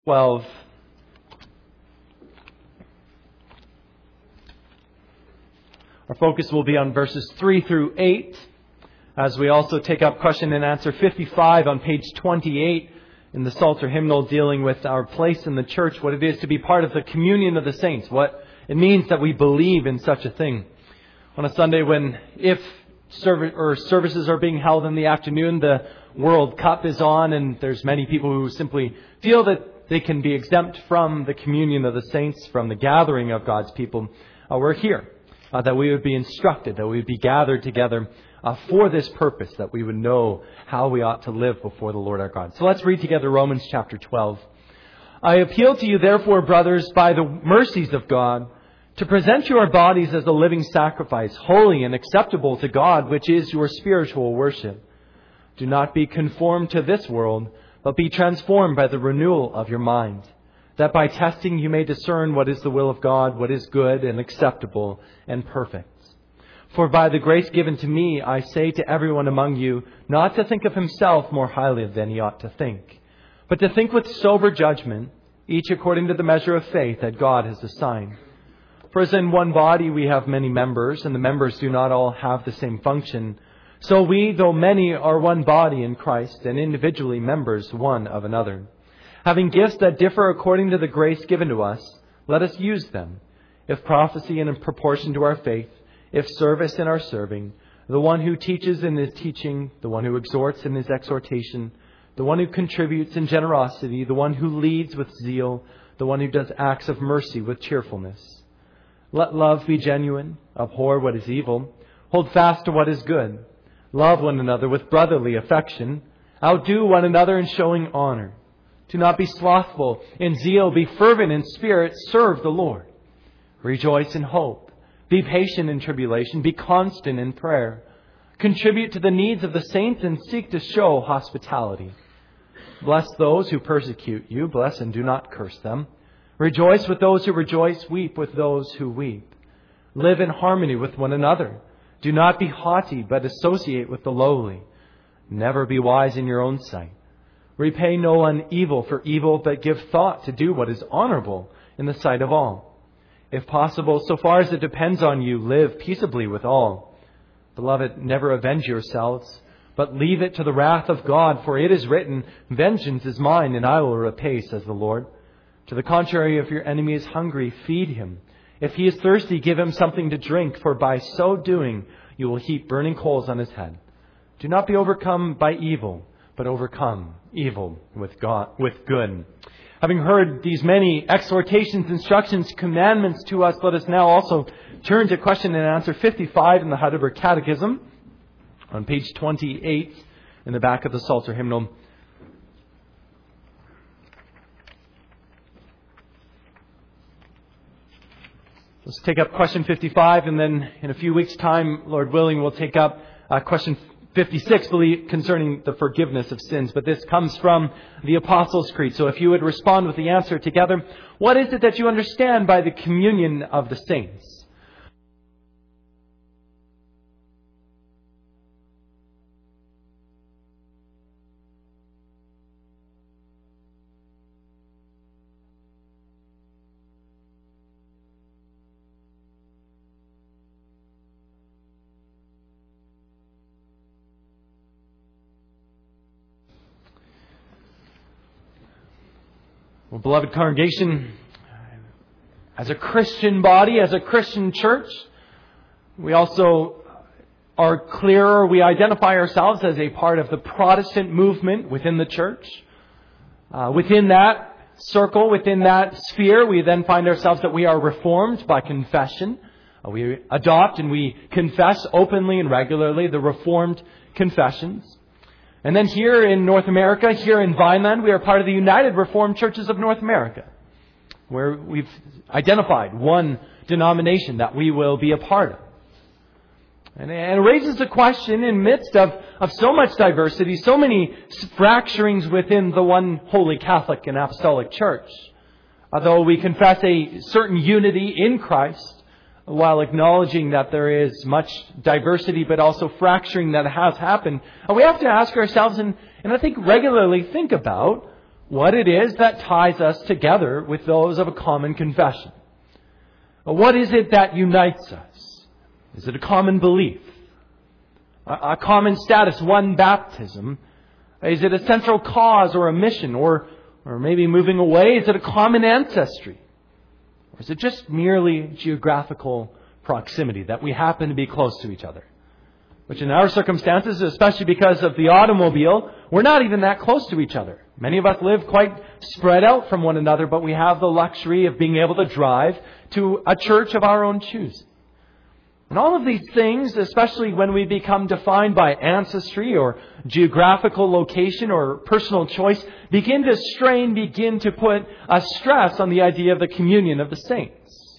12. Our focus will be on verses 3 through 8, as we also take up question and answer 55 on page 28 in the Psalter hymnal, dealing with our place in the church, what it is to be part of the communion of the saints, what it means that we believe in such a thing. On a Sunday if services are being held in the afternoon, the World Cup is on, and there's many people who simply feel that they can be exempt from the communion of the saints, from the gathering of God's people. We're here, that we would be instructed, that we would be gathered together for this purpose, that we would know how we ought to live before the Lord our God. So let's read together Romans chapter 12. I appeal to you, therefore, brothers, by the mercies of God, to present your bodies as a living sacrifice, holy and acceptable to God, which is your spiritual worship. Do not be conformed to this world, but be transformed by the renewal of your mind, that by testing you may discern what is the will of God, what is good and acceptable and perfect. For by the grace given to me, I say to everyone among you, not to think of himself more highly than he ought to think, but to think with sober judgment, each according to the measure of faith that God has assigned. For as in one body we have many members, and the members do not all have the same function, so we, though many, are one body in Christ, and individually members one of another. Having gifts that differ according to the grace given to us, let us use them. If prophecy, in proportion to our faith; if service, in our serving; the one who teaches in his teaching; the one who exhorts in his exhortation; the one who contributes in generosity; the one who leads with zeal; the one who does acts of mercy with cheerfulness. Let love be genuine. Abhor what is evil. Hold fast to what is good. Love one another with brotherly affection. Outdo one another in showing honor. Do not be slothful in zeal. Be fervent in spirit. Serve the Lord. Rejoice in hope. Be patient in tribulation. Be constant in prayer. Contribute to the needs of the saints and seek to show hospitality. Bless those who persecute you. Bless and do not curse them. Rejoice with those who rejoice. Weep with those who weep. Live in harmony with one another. Do not be haughty, but associate with the lowly. Never be wise in your own sight. Repay no one evil for evil, but give thought to do what is honorable in the sight of all. If possible, so far as it depends on you, live peaceably with all. Beloved, never avenge yourselves, but leave it to the wrath of God, for it is written, vengeance is mine, and I will repay, says the Lord. To the contrary, if your enemy is hungry, feed him. If he is thirsty, give him something to drink, for by so doing you will heap burning coals on his head. Do not be overcome by evil, but overcome evil with good. Having heard these many exhortations, instructions, commandments to us, let us now also turn to question and answer 55 in the Heidelberg Catechism, on page 28 in the back of the Psalter hymnal. Let's take up question 55, and then in a few weeks' time, Lord willing, we'll take up question 56 concerning the forgiveness of sins. But this comes from the Apostles' Creed. So if you would respond with the answer together, what is it that you understand by the communion of the saints? Well, beloved congregation, as a Christian body, as a Christian church, we also are clearer. We identify ourselves as a part of the Protestant movement within the church. Within that circle, within that sphere, we then find ourselves that we are Reformed by confession. We adopt and we confess openly and regularly the Reformed confessions. And then here in North America, here in Vineland, we are part of the United Reformed Churches of North America, where we've identified one denomination that we will be a part of. And it raises the question in midst of so much diversity, so many fracturings within the one holy Catholic and Apostolic Church. Although we confess a certain unity in Christ, while acknowledging that there is much diversity, but also fracturing that has happened. And we have to ask ourselves, and I think regularly think about, what it is that ties us together with those of a common confession. What is it that unites us? Is it a common belief? A common status, one baptism? Is it a central cause or a mission? Or maybe moving away, is it a common ancestry? Or is it just merely geographical proximity, that we happen to be close to each other? Which in our circumstances, especially because of the automobile, we're not even that close to each other. Many of us live quite spread out from one another, but we have the luxury of being able to drive to a church of our own choosing. And all of these things, especially when we become defined by ancestry or geographical location or personal choice, begin to put a stress on the idea of the communion of the saints.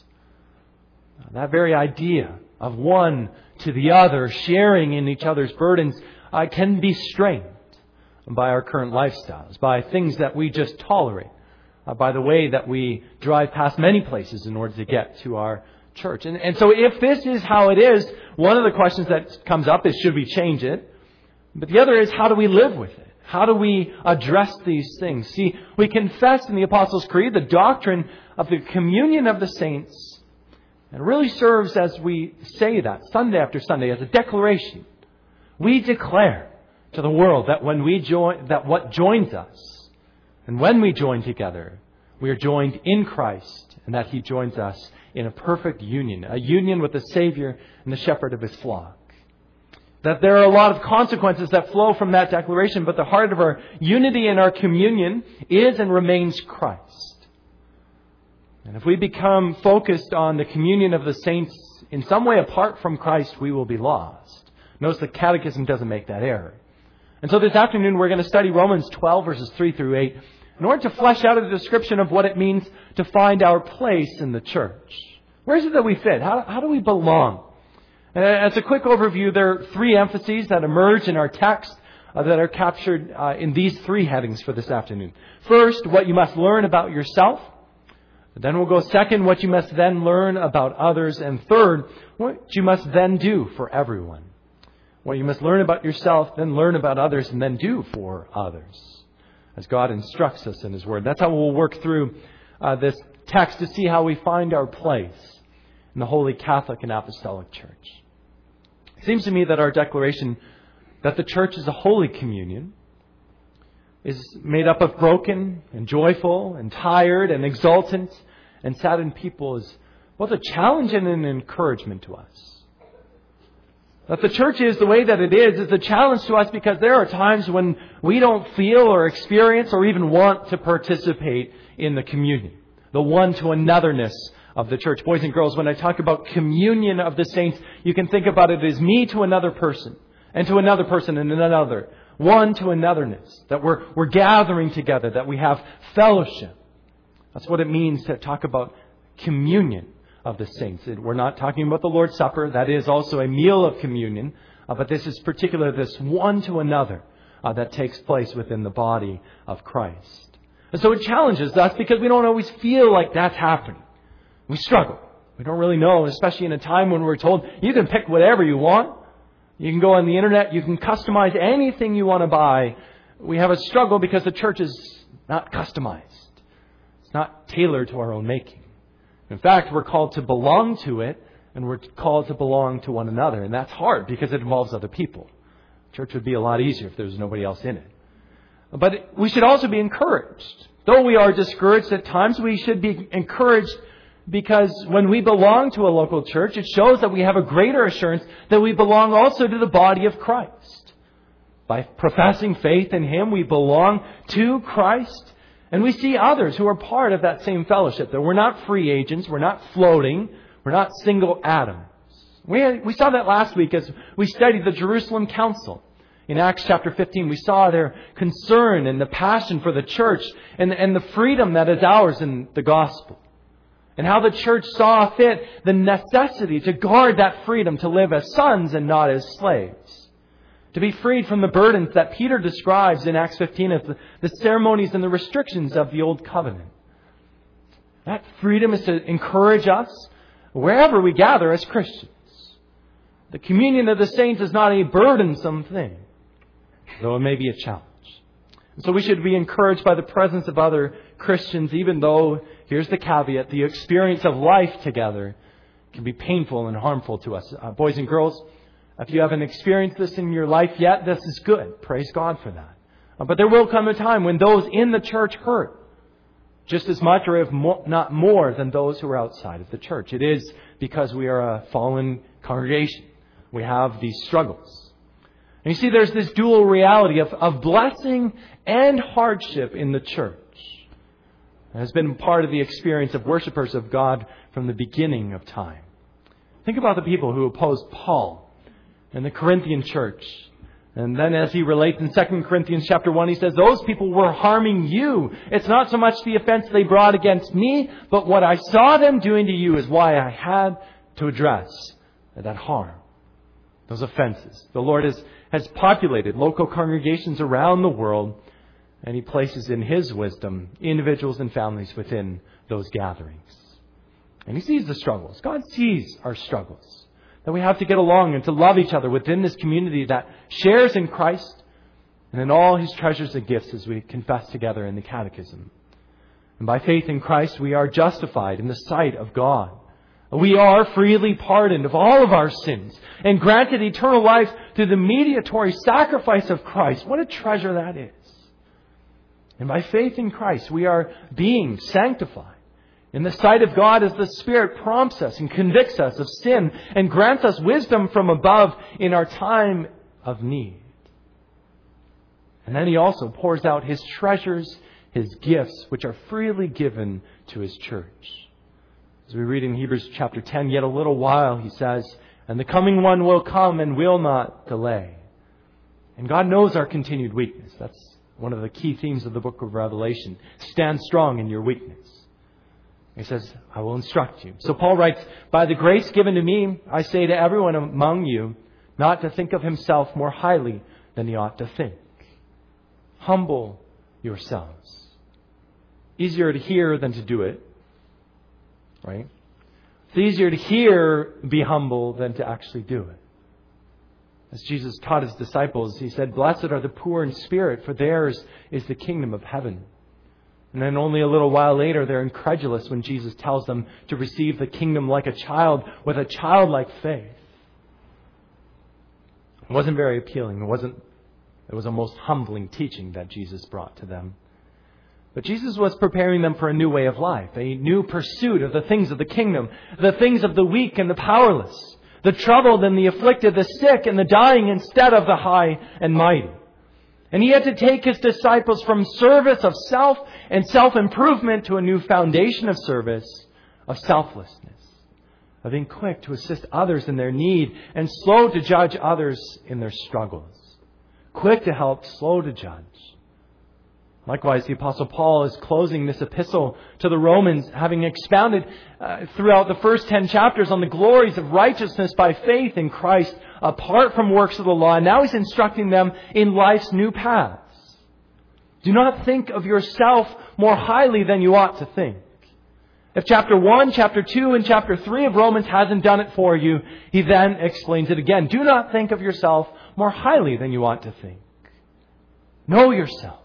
That very idea of one to the other, sharing in each other's burdens, can be strained by our current lifestyles, by things that we just tolerate, by the way that we drive past many places in order to get to our church. And so if this is how it is, one of the questions that comes up is, should we change it? But the other is, how do we live with it? How do we address these things? See, we confess in the Apostles' Creed the doctrine of the communion of the saints. And it really serves, as we say that Sunday after Sunday, as a declaration. We declare to the world that what joins us, and when we join together, we are joined in Christ, and that He joins us in a perfect union, a union with the Savior and the shepherd of His flock. That there are a lot of consequences that flow from that declaration, but the heart of our unity and our communion is and remains Christ. And if we become focused on the communion of the saints in some way apart from Christ, we will be lost. Notice the Catechism doesn't make that error. And so this afternoon we're going to study Romans 12 verses 3 through 8 in order to flesh out a description of what it means to find our place in the church. Where is it that we fit? How do we belong? And as a quick overview, there are three emphases that emerge in our text that are captured in these three headings for this afternoon. First, what you must learn about yourself. Then we'll go second, what you must then learn about others. And third, what you must then do for everyone. What you must learn about yourself, then learn about others, and then do for others, as God instructs us in His Word. That's how we'll work through this text to see how we find our place in the Holy Catholic and Apostolic Church. It seems to me that our declaration that the church is a holy communion is made up of broken and joyful and tired and exultant and saddened people is both a challenge and an encouragement to us. That the church is the way that it is a challenge to us because there are times when we don't feel or experience or even want to participate in the communion, the one-to-anotherness of the church. Boys and girls, when I talk about communion of the saints, you can think about it as me to another person and to another person and another. One to anotherness, that we're gathering together, that we have fellowship. That's what it means to talk about communion of the saints. We're not talking about the Lord's Supper. That is also a meal of communion. But this is particularly this one to another that takes place within the body of Christ. And so it challenges us because we don't always feel like that's happening. We struggle. We don't really know, especially in a time when we're told you can pick whatever you want. You can go on the internet. You can customize anything you want to buy. We have a struggle because the church is not customized. It's not tailored to our own making. In fact, we're called to belong to it, and we're called to belong to one another. And that's hard because it involves other people. Church would be a lot easier if there was nobody else in it. But we should also be encouraged. Though we are discouraged at times, we should be encouraged because when we belong to a local church, it shows that we have a greater assurance that we belong also to the body of Christ. By professing faith in Him, we belong to Christ. And we see others who are part of that same fellowship. That we're not free agents. We're not floating. We're not single atoms. We saw that last week as we studied the Jerusalem Council. In Acts chapter 15, we saw their concern and the passion for the church and the freedom that is ours in the gospel. And how the church saw fit the necessity to guard that freedom to live as sons and not as slaves. To be freed from the burdens that Peter describes in Acts 15 as the ceremonies and the restrictions of the Old Covenant. That freedom is to encourage us wherever we gather as Christians. The communion of the saints is not a burdensome thing, though it may be a challenge. So we should be encouraged by the presence of other Christians, even though, here's the caveat, the experience of life together can be painful and harmful to us. Boys and girls, if you haven't experienced this in your life yet, this is good. Praise God for that. But there will come a time when those in the church hurt just as much, or if not more, than those who are outside of the church. It is because we are a fallen congregation. We have these struggles. And you see, there's this dual reality of blessing and hardship in the church. It has been part of the experience of worshipers of God from the beginning of time. Think about the people who opposed Paul in the Corinthian church. And then as he relates in 2 Corinthians chapter 1, he says, those people were harming you. It's not so much the offense they brought against me, but what I saw them doing to you is why I had to address that harm, those offenses. The Lord has populated local congregations around the world, and He places in His wisdom individuals and families within those gatherings. And He sees the struggles. God sees our struggles, that we have to get along and to love each other within this community that shares in Christ and in all His treasures and gifts, as we confess together in the Catechism. And by faith in Christ, we are justified in the sight of God. We are freely pardoned of all of our sins and granted eternal life through the mediatory sacrifice of Christ. What a treasure that is. And by faith in Christ, we are being sanctified in the sight of God as the Spirit prompts us and convicts us of sin and grants us wisdom from above in our time of need. And then He also pours out His treasures, His gifts, which are freely given to His church. As we read in Hebrews chapter 10, yet a little while, He says, and the coming one will come and will not delay. And God knows our continued weakness. That's one of the key themes of the book of Revelation. Stand strong in your weakness. He says, I will instruct you. So Paul writes, by the grace given to me, I say to everyone among you, not to think of himself more highly than he ought to think. Humble yourselves. Easier to hear than to do it. Right? It's easier to hear, be humble, than to actually do it. As Jesus taught His disciples, He said, blessed are the poor in spirit, for theirs is the kingdom of heaven. And then only a little while later, they're incredulous when Jesus tells them to receive the kingdom like a child, with a childlike faith. It wasn't very appealing. It was a most humbling teaching that Jesus brought to them. But Jesus was preparing them for a new way of life, a new pursuit of the things of the kingdom, the things of the weak and the powerless, the troubled and the afflicted, the sick and the dying, instead of the high and mighty. And He had to take His disciples from service of self and self-improvement to a new foundation of service, of selflessness, of being quick to assist others in their need and slow to judge others in their struggles. Quick to help, slow to judge. Likewise, the Apostle Paul is closing this epistle to the Romans, having expounded throughout the first 10 chapters on the glories of righteousness by faith in Christ, apart from works of the law. And now he's instructing them in life's new paths. Do not think of yourself more highly than you ought to think. If chapter 1, chapter 2, and chapter 3 of Romans hasn't done it for you, he then explains it again. Do not think of yourself more highly than you ought to think. Know yourself.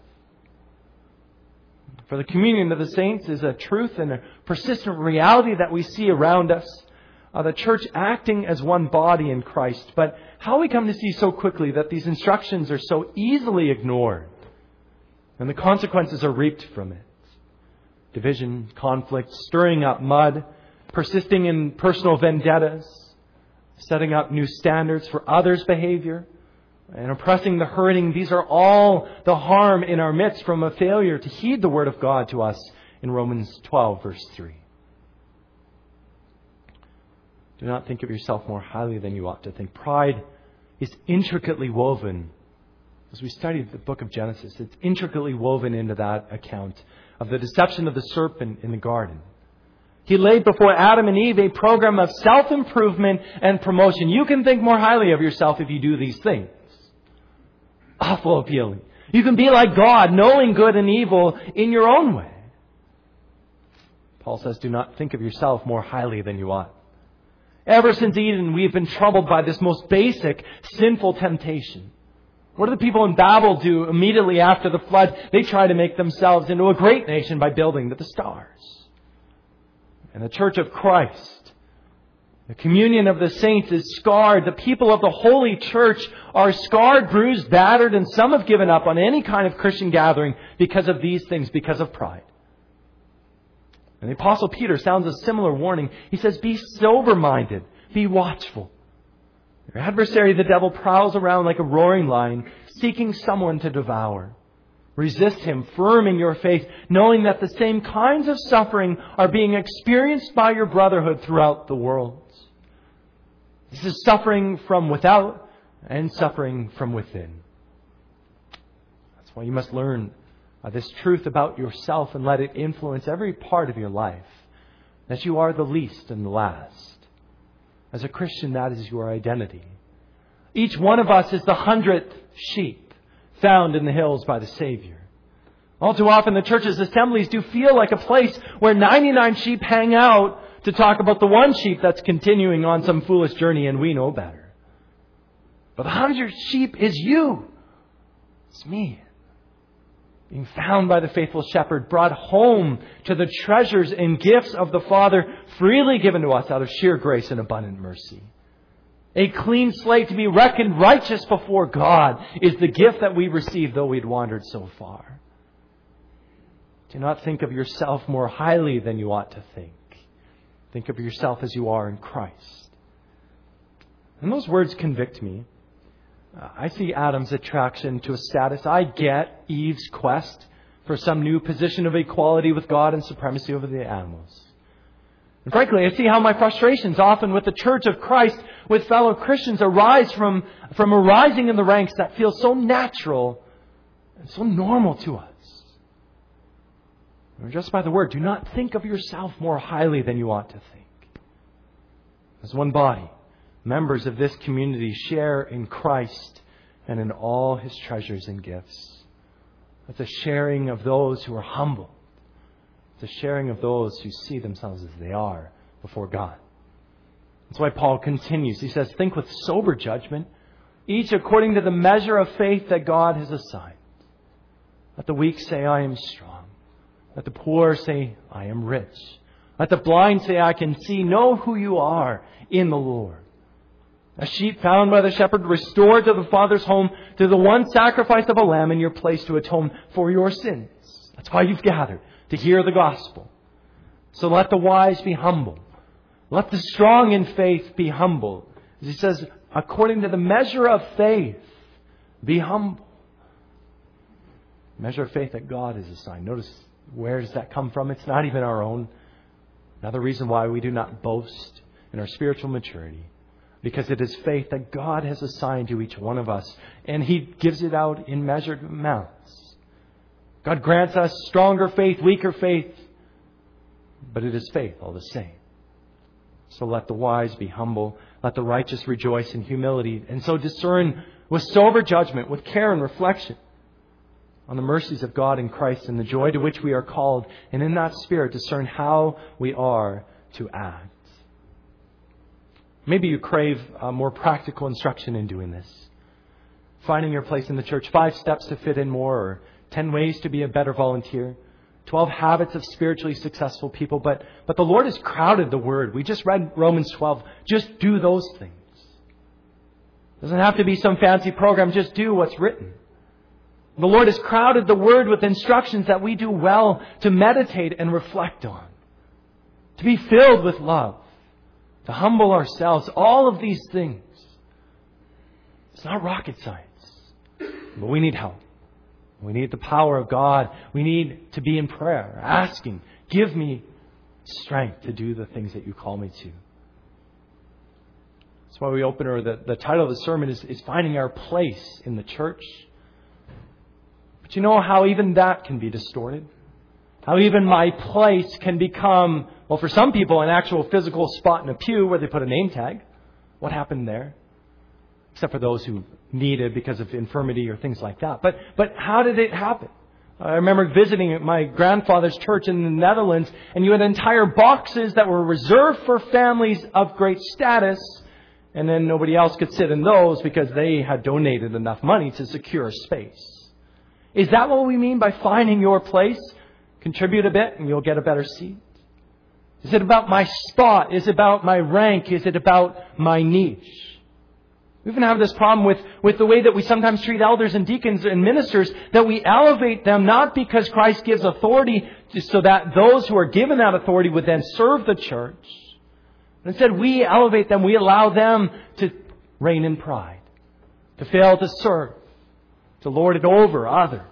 For the communion of the saints is a truth and a persistent reality that we see around us. The church acting as one body in Christ. But how we come to see so quickly that these instructions are so easily ignored. And the consequences are reaped from it. Division, conflict, stirring up mud, persisting in personal vendettas, setting up new standards for others' behavior, and oppressing the hurting. These are all the harm in our midst from a failure to heed the Word of God to us in Romans 12, verse 3. Do not think of yourself more highly than you ought to think. Pride is intricately woven. As we studied the book of Genesis, it's intricately woven into that account of the deception of the serpent in the garden. He laid before Adam and Eve a program of self-improvement and promotion. You can think more highly of yourself if you do these things. Awful appealing. You can be like God, knowing good and evil in your own way. Paul says, do not think of yourself more highly than you ought. Ever since Eden, we've been troubled by this most basic sinful temptation. What do the people in Babel do immediately after the flood? They try to make themselves into a great nation by building to the stars. And the Church of Christ, the communion of the saints, is scarred. The people of the Holy Church are scarred, bruised, battered, and some have given up on any kind of Christian gathering because of these things, because of pride. And the Apostle Peter sounds a similar warning. He says, be sober-minded, be watchful. Your adversary, the devil, prowls around like a roaring lion, seeking someone to devour. Resist him, firm in your faith, knowing that the same kinds of suffering are being experienced by your brotherhood throughout the world. This is suffering from without and suffering from within. That's why you must learn this truth about yourself and let it influence every part of your life. That you are the least and the last. As a Christian, that is your identity. Each one of us is the 100th sheep found in the hills by the Savior. All too often, the church's assemblies do feel like a place where 99 sheep hang out to talk about the one sheep that's continuing on some foolish journey, and we know better. But the 100th sheep is you. It's me. Being found by the faithful shepherd, brought home to the treasures and gifts of the Father, freely given to us out of sheer grace and abundant mercy. A clean slate to be reckoned righteous before God is the gift that we receive, though we'd wandered so far. Do not think of yourself more highly than you ought to think. Think of yourself as you are in Christ. And those words convict me. I see Adam's attraction to a status. I get Eve's quest for some new position of equality with God and supremacy over the animals. And frankly, I see how my frustrations often with the Church of Christ, with fellow Christians, arise from arising in the ranks that feel so natural and so normal to us. And just by the word, do not think of yourself more highly than you ought to think. As one body, members of this community share in Christ and in all His treasures and gifts. It's a sharing of those who are humble. It's a sharing of those who see themselves as they are before God. That's why Paul continues. He says, think with sober judgment, each according to the measure of faith that God has assigned. Let the weak say, I am strong. Let the poor say, I am rich. Let the blind say, I can see. Know who you are in the Lord. A sheep found by the shepherd, restored to the Father's home, to the one sacrifice of a lamb in your place to atone for your sins. That's why you've gathered, to hear the gospel. So let the wise be humble. Let the strong in faith be humble. As he says, according to the measure of faith, be humble. Measure of faith that God has assigned. Notice, where does that come from? It's not even our own. Another reason why we do not boast in our spiritual maturity. Because it is faith that God has assigned to each one of us. And He gives it out in measured amounts. God grants us stronger faith, weaker faith. But it is faith all the same. So let the wise be humble. Let the righteous rejoice in humility. And so discern with sober judgment, with care and reflection on the mercies of God in Christ and the joy to which we are called. And in that spirit, discern how we are to act. Maybe you crave more practical instruction in doing this. Finding your place in the church, 5 steps to fit in more, or 10 ways to be a better volunteer, 12 habits of spiritually successful people. But the Lord has crowded the Word. We just read Romans 12. Just do those things. It doesn't have to be some fancy program. Just do what's written. The Lord has crowded the Word with instructions that we do well to meditate and reflect on. To be filled with love. To humble ourselves, all of these things. It's not rocket science. But we need help. We need the power of God. We need to be in prayer, asking, give me strength to do the things that you call me to. That's why we open, or the title of the sermon is Finding Our Place in the Church. But you know how even that can be distorted? How even my place can become, well, for some people, an actual physical spot in a pew where they put a name tag. What happened there? Except for those who need it because of infirmity or things like that. But how did it happen? I remember visiting my grandfather's church in the Netherlands, and you had entire boxes that were reserved for families of great status, and then nobody else could sit in those because they had donated enough money to secure a space. Is that what we mean by finding your place? Contribute a bit and you'll get a better seat. Is it about my spot? Is it about my rank? Is it about my niche? We even have this problem with the way that we sometimes treat elders and deacons and ministers, that we elevate them not because Christ gives authority so that those who are given that authority would then serve the church. Instead, we elevate them, we allow them to reign in pride, to fail to serve, to lord it over others.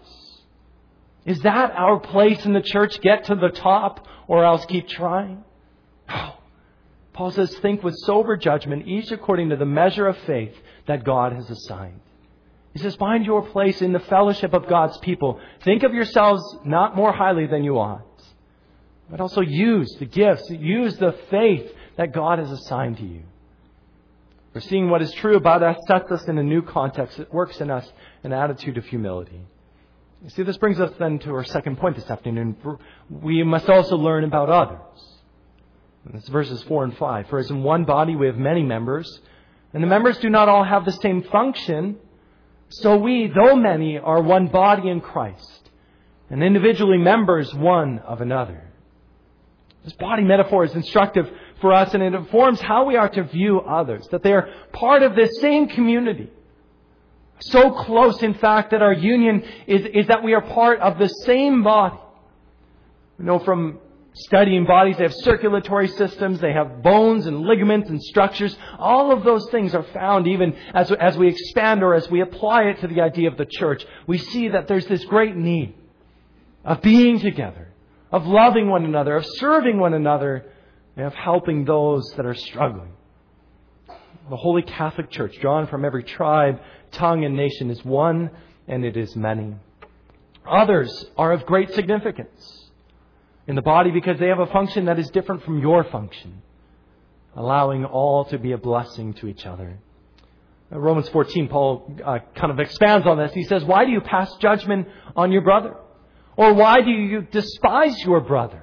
Is that our place in the church? Get to the top or else keep trying? No. Paul says, think with sober judgment, each according to the measure of faith that God has assigned. He says, find your place in the fellowship of God's people. Think of yourselves not more highly than you ought, but also use the gifts, use the faith that God has assigned to you. For seeing what is true about us sets us in a new context. It works in us an attitude of humility. You see, this brings us then to our second point this afternoon. We must also learn about others. And it's verses 4 and 5. For as in one body we have many members, and the members do not all have the same function, so we, though many, are one body in Christ, and individually members one of another. This body metaphor is instructive for us, and it informs how we are to view others, that they are part of this same community. So close, in fact, that our union is that we are part of the same body. We know from studying bodies, they have circulatory systems, they have bones and ligaments and structures. All of those things are found even as we expand or as we apply it to the idea of the church. We see that there's this great need of being together, of loving one another, of serving one another, and of helping those that are struggling. The Holy Catholic Church, drawn from every tribe, tongue, and nation, is one, and it is many. Others are of great significance in the body because they have a function that is different from your function, allowing all to be a blessing to each other. In Romans 14, Paul kind of expands on this. He says, why do you pass judgment on your brother? Or why do you despise your brother?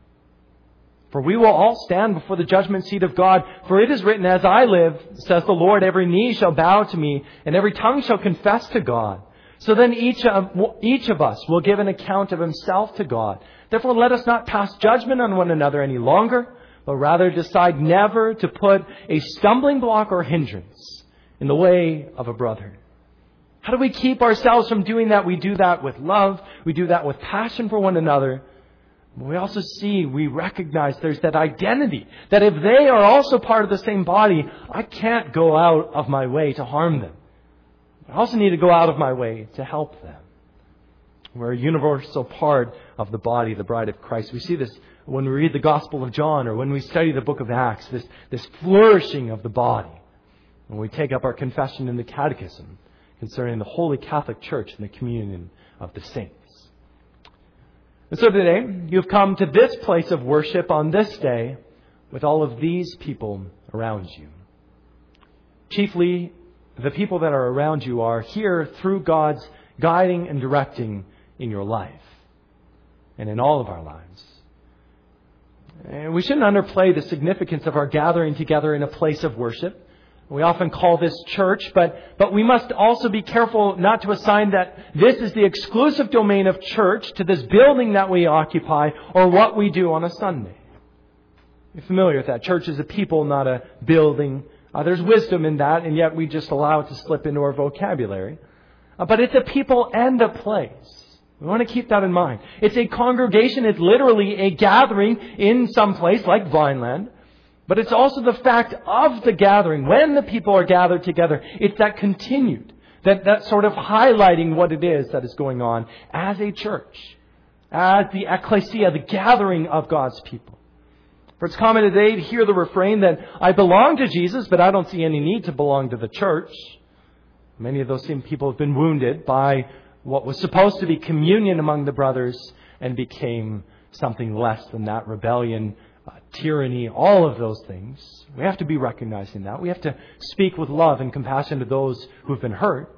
For we will all stand before the judgment seat of God. For it is written, as I live, says the Lord, every knee shall bow to me, and every tongue shall confess to God. So then each of us will give an account of himself to God. Therefore, let us not pass judgment on one another any longer, but rather decide never to put a stumbling block or hindrance in the way of a brother. How do we keep ourselves from doing that? We do that with love. We do that with passion for one another. But we also we recognize there's that identity, that if they are also part of the same body, I can't go out of my way to harm them. I also need to go out of my way to help them. We're a universal part of the body, the bride of Christ. We see this when we read the Gospel of John or when we study the book of Acts, this flourishing of the body. When we take up our confession in the Catechism concerning the Holy Catholic Church and the communion of the saints. And so today, you've come to this place of worship on this day with all of these people around you. Chiefly, the people that are around you are here through God's guiding and directing in your life and in all of our lives. And we shouldn't underplay the significance of our gathering together in a place of worship. We often call this church, but we must also be careful not to assign that this is the exclusive domain of church to this building that we occupy or what we do on a Sunday. You're familiar with that. Church is a people, not a building. There's wisdom in that, and yet we just allow it to slip into our vocabulary. But it's a people and a place. We want to keep that in mind. It's a congregation. It's literally a gathering in some place like Vineland. But it's also the fact of the gathering. When the people are gathered together, it's that continued, that sort of highlighting what it is that is going on as a church, as the ecclesia, the gathering of God's people. For it's common today to hear the refrain that I belong to Jesus, but I don't see any need to belong to the church. Many of those same people have been wounded by what was supposed to be communion among the brothers and became something less than that, rebellion, tyranny, all of those things. We have to be recognizing that. We have to speak with love and compassion to those who have been hurt.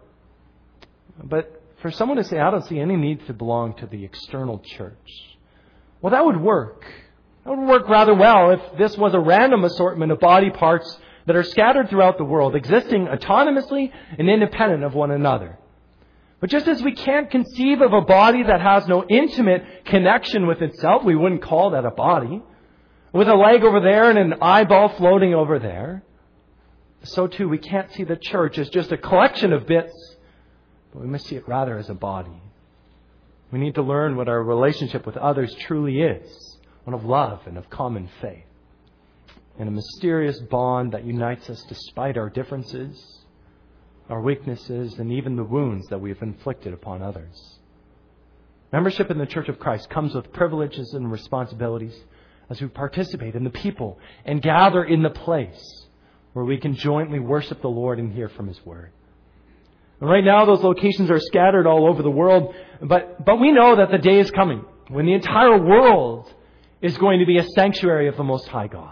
But for someone to say, I don't see any need to belong to the external church, well, that would work. That would work rather well if this was a random assortment of body parts that are scattered throughout the world, existing autonomously and independent of one another. But just as we can't conceive of a body that has no intimate connection with itself, we wouldn't call that a body, with a leg over there and an eyeball floating over there, so too we can't see the church as just a collection of bits, but we must see it rather as a body. We need to learn what our relationship with others truly is, one of love and of common faith, and a mysterious bond that unites us despite our differences, our weaknesses, and even the wounds that we have inflicted upon others. Membership in the Church of Christ comes with privileges and responsibilities as we participate in the people and gather in the place where we can jointly worship the Lord and hear from His Word. And right now, those locations are scattered all over the world, but we know that the day is coming when the entire world is going to be a sanctuary of the Most High God.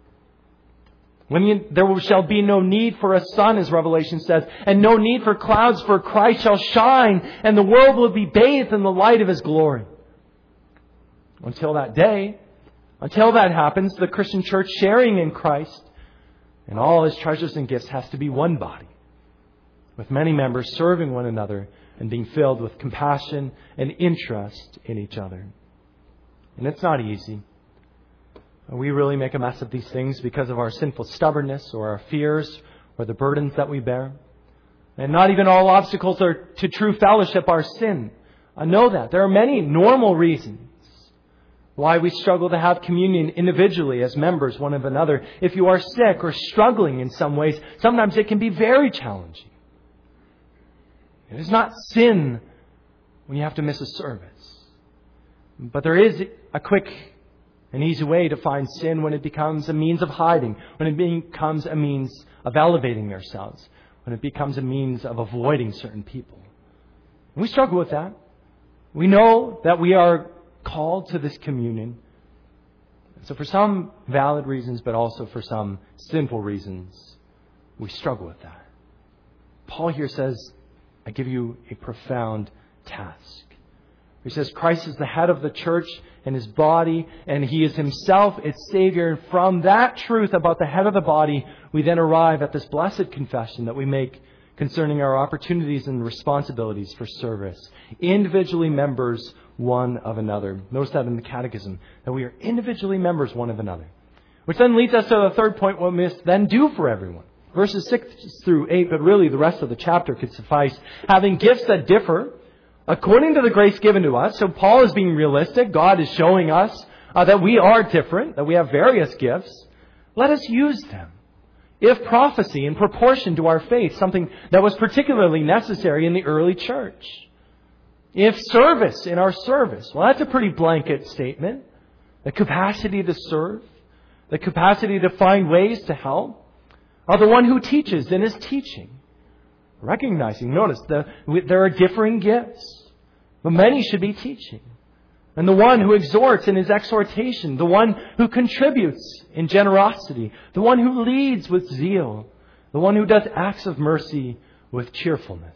When there shall be no need for a sun, as Revelation says, and no need for clouds, for Christ shall shine, and the world will be bathed in the light of His glory. Until that day, until that happens, the Christian church sharing in Christ and all His treasures and gifts has to be one body, with many members serving one another and being filled with compassion and interest in each other. And it's not easy. We really make a mess of these things because of our sinful stubbornness or our fears or the burdens that we bear. And not even all obstacles to true fellowship are sin. I know that. There are many normal reasons why we struggle to have communion individually as members one of another. If you are sick or struggling in some ways, sometimes it can be very challenging. It is not sin when you have to miss a service. But there is a quick an easy way to find sin when it becomes a means of hiding, when it becomes a means of elevating ourselves, when it becomes a means of avoiding certain people. And we struggle with that. We know that we are called to this communion. So for some valid reasons, but also for some sinful reasons, we struggle with that. Paul here says, I give you a profound task. He says Christ is the head of the church and His body, and He is Himself its Savior. And from that truth about the head of the body, we then arrive at this blessed confession that we make concerning our opportunities and responsibilities for service. Individually members one of another. Notice that in the Catechism, that we are individually members one of another. Which then leads us to the third point, what we must then do for everyone. Verses 6 through 8, but really the rest of the chapter could suffice. Having gifts that differ according to the grace given to us. So Paul is being realistic. God is showing us that we are different, that we have various gifts. Let us use them. If prophecy in proportion to our faith, something that was particularly necessary in the early church. If service in our service, well, that's a pretty blanket statement. The capacity to serve, the capacity to find ways to help. Or the one who teaches in his teaching. Recognizing, notice, there are differing gifts. But many should be teaching. And the one who exhorts in his exhortation, the one who contributes in generosity, the one who leads with zeal, the one who does acts of mercy with cheerfulness.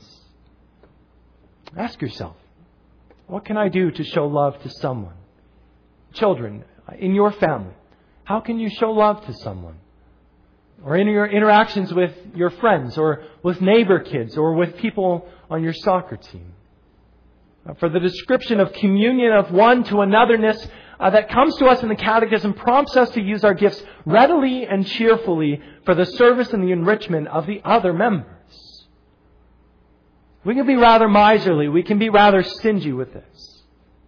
Ask yourself, what can I do to show love to someone? Children, in your family, how can you show love to someone? Or in your interactions with your friends, or with neighbor kids, or with people on your soccer team. For the description of communion of one to anotherness that comes to us in the Catechism prompts us to use our gifts readily and cheerfully for the service and the enrichment of the other members. We can be rather miserly. We can be rather stingy with this.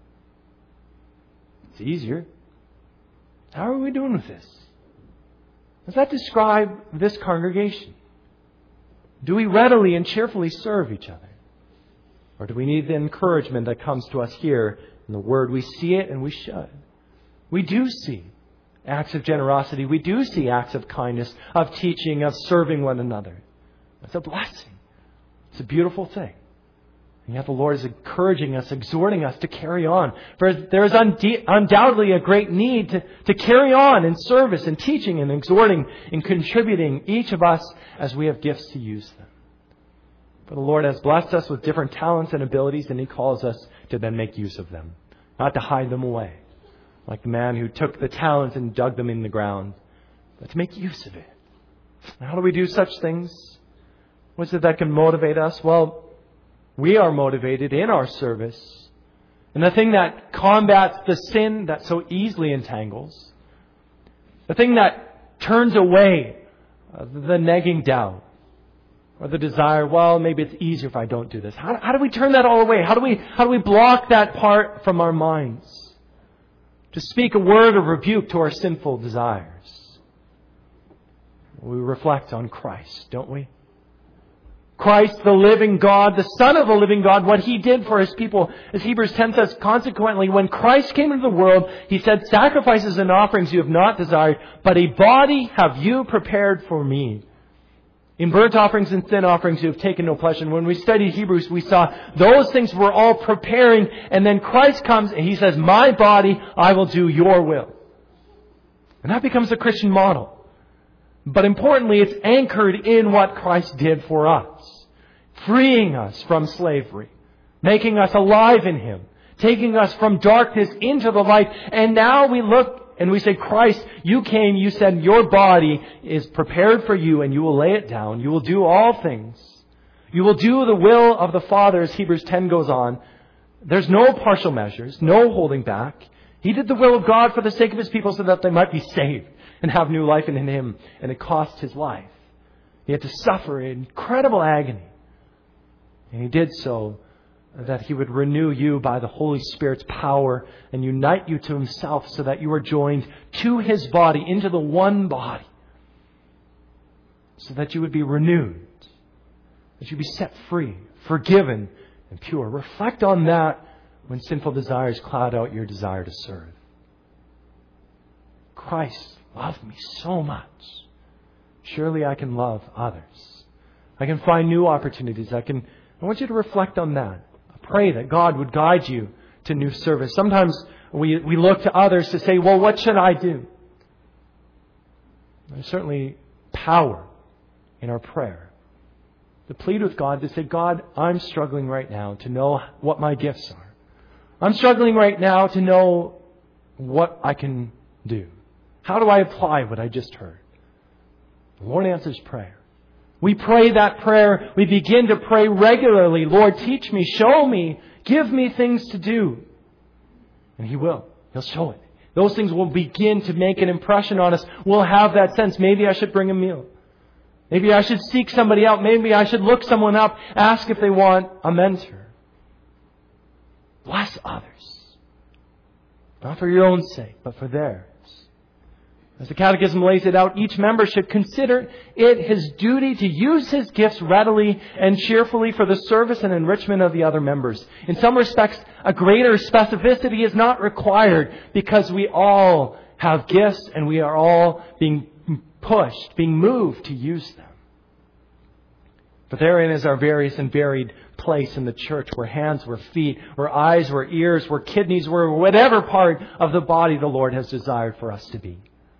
It's easier. How are we doing with this? Does that describe this congregation? Do we readily and cheerfully serve each other? Or do we need the encouragement that comes to us here in the Word? We see it and we should. We do see acts of generosity. We do see acts of kindness, of teaching, of serving one another. It's a blessing. It's a beautiful thing. And yet the Lord is encouraging us, exhorting us to carry on. For there is undoubtedly a great need to carry on in service and teaching and exhorting and contributing, each of us as we have gifts to use them. For the Lord has blessed us with different talents and abilities, and He calls us to then make use of them, not to hide them away, like the man who took the talents and dug them in the ground, but to make use of it, How do we do such things? What is it that can motivate us? Well, we are motivated in our service. And the thing that combats the sin that so easily entangles, the thing that turns away the nagging doubt or the desire, well, maybe it's easier if I don't do this. How do we turn that all away? How do we block that part from our minds? To speak a word of rebuke to our sinful desires. We reflect on Christ, don't we? Christ, the living God, the Son of the living God, what He did for His people. As Hebrews 10 says, consequently, when Christ came into the world, He said, sacrifices and offerings you have not desired, but a body have you prepared for me. In burnt offerings and sin offerings you have taken no pleasure. And when we studied Hebrews, we saw those things were all preparing, and then Christ comes and He says, my body, I will do your will. And that becomes the Christian model. But importantly, it's anchored in what Christ did for us. Freeing us from slavery. Making us alive in Him. Taking us from darkness into the light. And now we look and we say, Christ, you came, you said your body is prepared for you and you will lay it down. You will do all things. You will do the will of the Father, as Hebrews 10 goes on. There's no partial measures, no holding back. He did the will of God for the sake of His people so that they might be saved and have new life in Him. And it cost His life. He had to suffer incredible agony. And He did so that He would renew you by the Holy Spirit's power and unite you to Himself so that you are joined to His body, into the one body. So that you would be renewed. That you be set free, forgiven, and pure. Reflect on that when sinful desires cloud out your desire to serve. Christ loved me so much. Surely I can love others. I can find new opportunities. I want you to reflect on that. Pray that God would guide you to new service. Sometimes we look to others to say, well, what should I do? There's certainly power in our prayer. To plead with God, to say, God, I'm struggling right now to know what my gifts are. I'm struggling right now to know what I can do. How do I apply what I just heard? The Lord answers prayer. We pray that prayer. We begin to pray regularly. Lord, teach me, show me, give me things to do. And He will. He'll show it. Those things will begin to make an impression on us. We'll have that sense. Maybe I should bring a meal. Maybe I should seek somebody out. Maybe I should look someone up, ask if they want a mentor. Bless others. Not for your own sake, but for theirs. As the Catechism lays it out, each member should consider it his duty to use his gifts readily and cheerfully for the service and enrichment of the other members. In some respects, a greater specificity is not required because we all have gifts and we are all being pushed, being moved to use them. But therein is our various and varied place in the church, where hands, where feet, where eyes, where ears, where kidneys, where whatever part of the body the Lord has desired for us to be.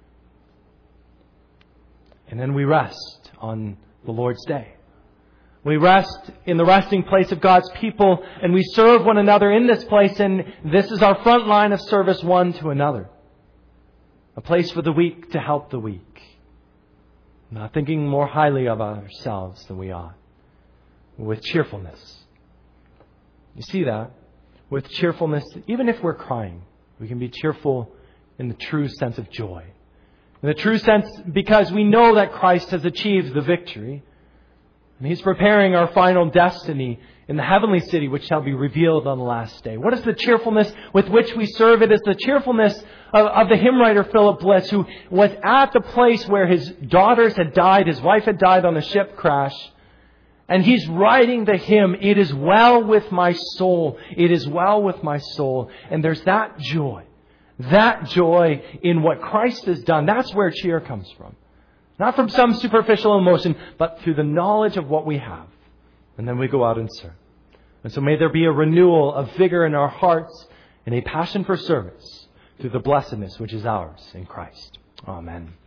And then we rest on the Lord's day. We rest in the resting place of God's people, and we serve one another in this place, and this is our front line of service one to another. A place for the weak to help the weak. Not thinking more highly of ourselves than we ought. With cheerfulness. You see that? With cheerfulness, even if we're crying, we can be cheerful in the true sense of joy. In the true sense, because we know that Christ has achieved the victory. And He's preparing our final destiny in the heavenly city, which shall be revealed on the last day. What is the cheerfulness with which we serve? It is the cheerfulness of the hymn writer Philip Bliss, who was at the place where his daughters had died, his wife had died on a ship crash. And he's writing the hymn, "It is well with my soul. It is well with my soul." And there's that joy. That joy in what Christ has done. That's where cheer comes from. Not from some superficial emotion, but through the knowledge of what we have. And then we go out and serve. And so may there be a renewal of vigor in our hearts and a passion for service through the blessedness which is ours in Christ. Amen.